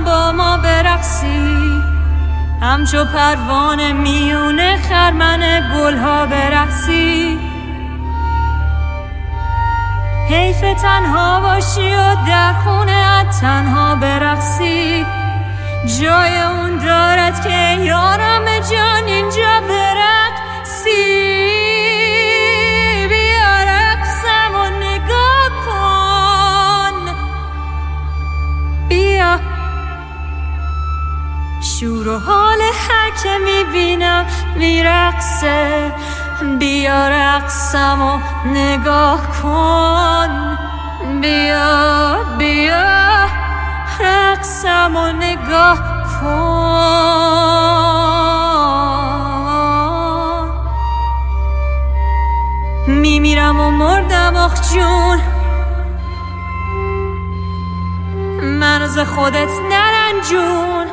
با ما برقصی، همچو پروانه میونه خرمن گلها برقصی. حیف تنها باشی و در خونه تنها برقصی، جای اون دارد که یارم جان اینجا برقصی. بیا رقصم و نگاه کن، بیا شور و حال هر که میبینم میرقصه. بیا رقصم و نگاه کن، بیا بیا رقصم و نگاه کن. میمیرم و مردم آخ جون، منو ز خودت نرنجون.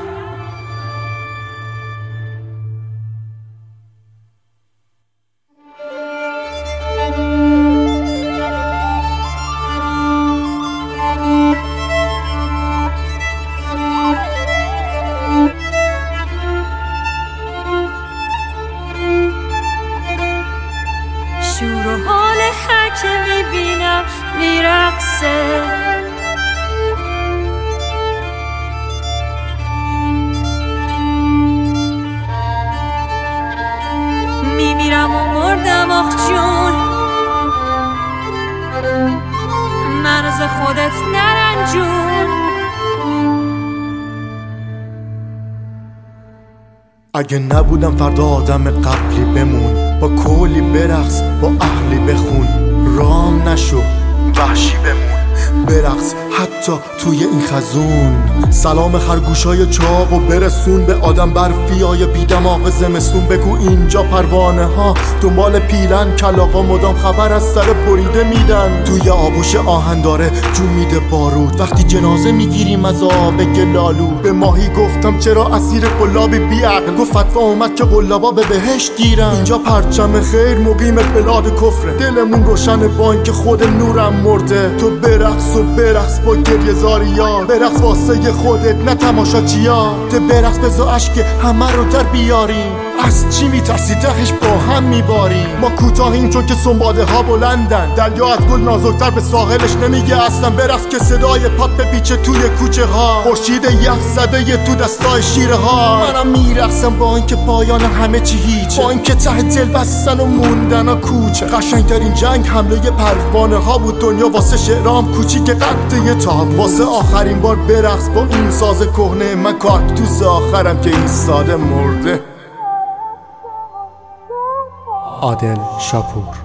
شور و حال هر که میبینم میرقصه. میمیرم و مردم آخ جون، منو ز خودت نرنجون. اگه نبودم فردا آدم قبلی بمون، با کلی برقص با عقلی بخون، رام نشو وحشی بمون، برقص حتی توی این خزون. سلام خرگوشای چاق و برسون به آدم برفیای بیدماغ زمستون. بگو اینجا پروانه ها دنبال پیلن، کلاغا مدام خبر از سر بریده میدن. توی آغوش آهن داره جون میده بارود، وقتی جنازه میگیریم از آب گلالود. به ماهی گفتم چرا اسیر قلابی بیعقل، گفت فتوا اومد که قلابا به بهشت گیرن. اینجا پرچم خیر مقیم بلاد کفره، دلمون روشن با اینکه خود نورم مرده. تو برقص و برقص با گریه زاریا، برقص واسه خودت نه تماشاچیا. تو برقص بزا عشق همه رو در بیاریم، از چی میترسی تخش با هم میباریم. ما کوتاهیم چون که سنباده ها بلندن، دریا از گل نازکتر به ساحلش نمیگه اصلا. برقص که صدای پات بپیچه توی کوچه ها، خورشید یخ زده تو دستای شیره ها. منم میرقصم با اینکه پایان همه چی هیچه، با اینکه ته دل بستن و موندن و کوچه. قشنگترین جنگ حمله پروانه ها بود، دنیا واسه شعرام کوچیک قد یه تاب. واسه آخرین بار برقص با این ساز کهنه، من کاکتوس آخرم که ایستاده مرده. عادل شاپور.